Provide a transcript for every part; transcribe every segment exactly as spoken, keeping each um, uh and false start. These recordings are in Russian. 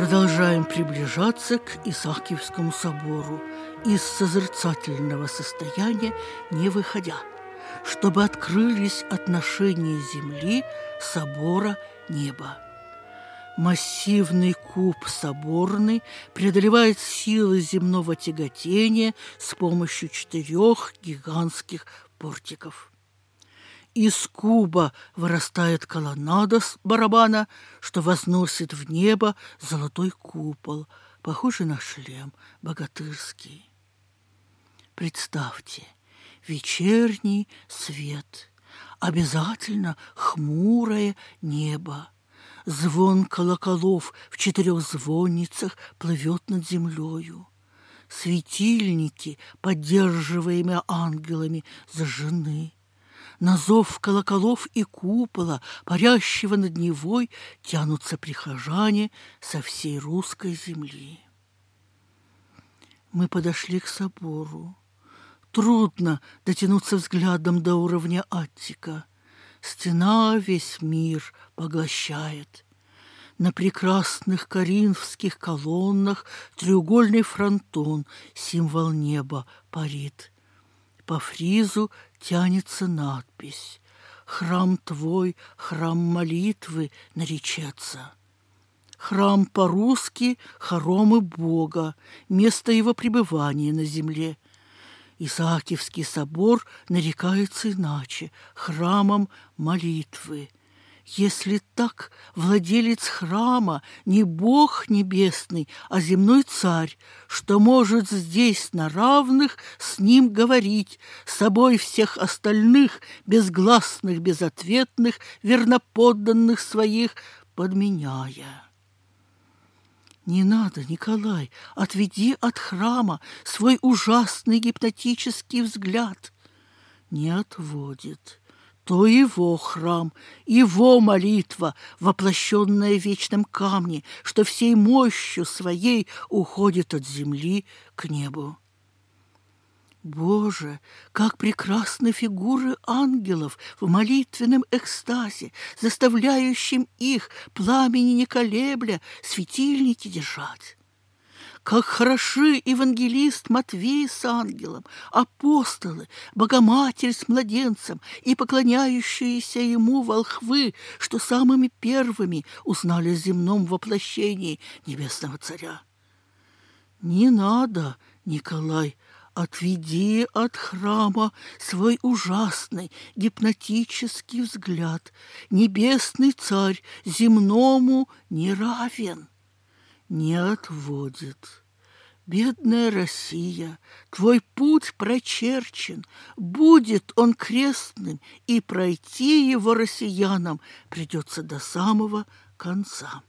Продолжаем приближаться к Исаакиевскому собору, из созерцательного состояния не выходя, чтобы открылись отношения земли, собора, неба. Массивный куб соборный преодолевает силы земного тяготения с помощью четырех гигантских портиков. Из куба вырастает колоннада с барабана, что возносит в небо золотой купол, похожий на шлем богатырский. Представьте, вечерний свет, обязательно хмурое небо, звон колоколов в четырех звонницах плывет над землею. Светильники, поддерживаемые ангелами, зажжены. На зов колоколов и купола, парящего над Невой, тянутся прихожане со всей русской земли. Мы подошли к собору. Трудно дотянуться взглядом до уровня аттика. Стена весь мир поглощает. На прекрасных коринфских колоннах треугольный фронтон, символ неба, парит. По фризу тянется надпись «Храм твой, храм молитвы» наречется. Храм по-русски – хоромы Бога, место его пребывания на земле. Исаакиевский собор нарекается иначе – храмом молитвы. Если так, владелец храма не Бог небесный, а земной царь, что может здесь на равных с ним говорить, с собой всех остальных, безгласных, безответных, верноподданных своих, подменяя. Не надо, Николай, отведи от храма свой ужасный гипнотический взгляд. Не отводит. То его храм, его молитва, воплощенная в вечном камне, что всей мощью своей уходит от земли к небу. Боже, как прекрасны фигуры ангелов в молитвенном экстазе, заставляющим их, пламени не колебля, светильники держать. Как хороши евангелист Матвей с ангелом, апостолы, Богоматерь с младенцем и поклоняющиеся ему волхвы, что самыми первыми узнали о земном воплощении небесного царя. Не надо, Николай, отведи от храма свой ужасный гипнотический взгляд. Небесный царь земному не равен. Не отводит. Бедная Россия, твой путь прочерчен, будет он крестным, и пройти его россиянам придется до самого конца.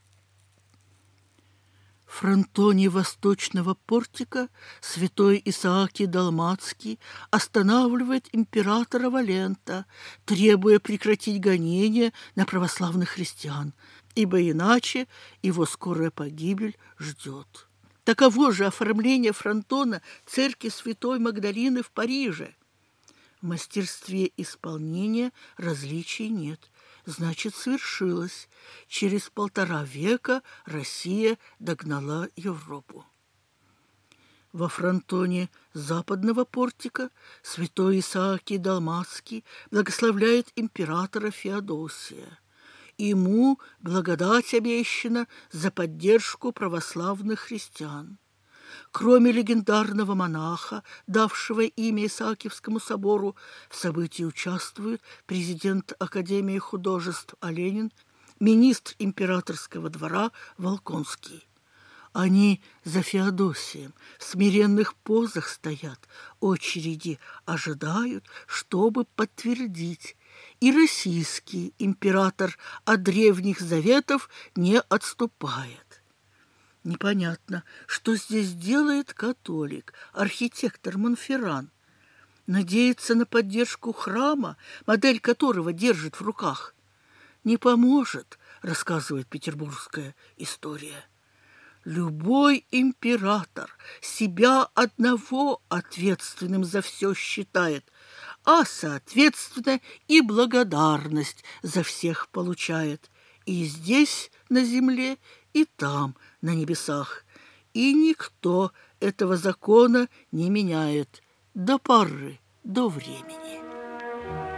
В фронтоне восточного портика святой Исаакий Далматский останавливает императора Валента, требуя прекратить гонения на православных христиан, ибо иначе его скорая погибель ждет. Таково же оформление фронтона церкви святой Магдалины в Париже. В мастерстве исполнения различий нет. Значит, свершилось. Через полтора века Россия догнала Европу. Во фронтоне западного портика святой Исаакий Далматский благословляет императора Феодосия. Ему благодать обещана за поддержку православных христиан. Кроме легендарного монаха, давшего имя Исаакиевскому собору, в событии участвует президент Академии художеств Оленин, министр императорского двора Волконский. Они за Феодосием в смиренных позах стоят, очереди ожидают, чтобы подтвердить. И российский император от древних заветов не отступает. Непонятно, что здесь делает католик, архитектор Монферран. Надеется на поддержку храма, модель которого держит в руках. Не поможет, рассказывает петербургская история. Любой император себя одного ответственным за все считает, а, соответственно, и благодарность за всех получает. И здесь, на земле, и там, на небесах. И никто этого закона не меняет до поры, до времени.